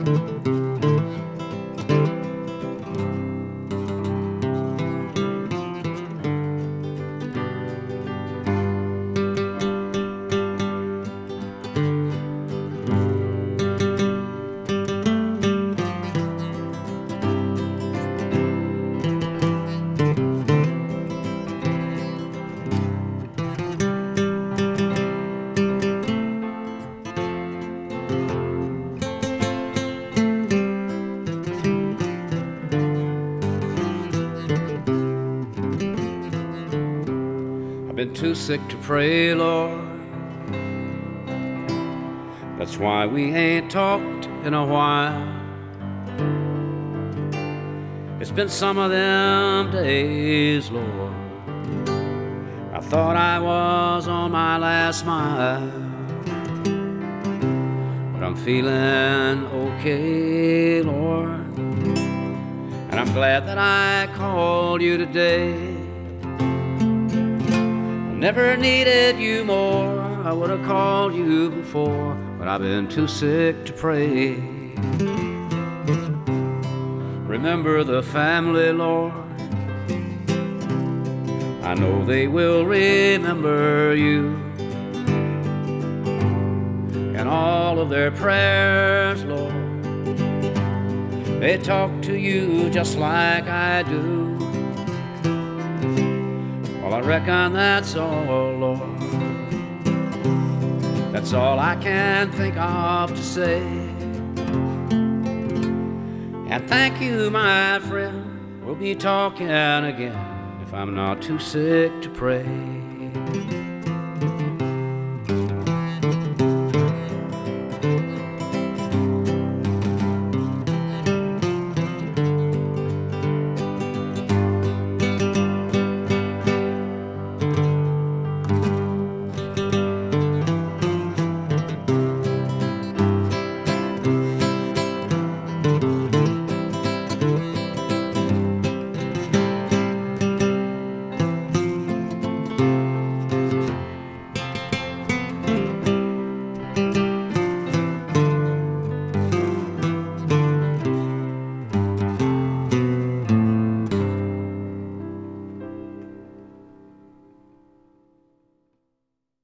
Been too sick to pray, Lord. That's why we ain't talked in a while. It's been some of them days, Lord. I thought I was on my last mile, but I'm feeling okay, Lord. And I'm glad that I called you today. Never needed you more, I would have called you before, but I've been too sick to pray. Remember the family, Lord. I know they will remember you. And all of their prayers, Lord, they talk to you just like I do. Well, I reckon that's all, Lord. That's all I can think of to say. And thank you, my friend. We'll be talking again if I'm not too sick to pray.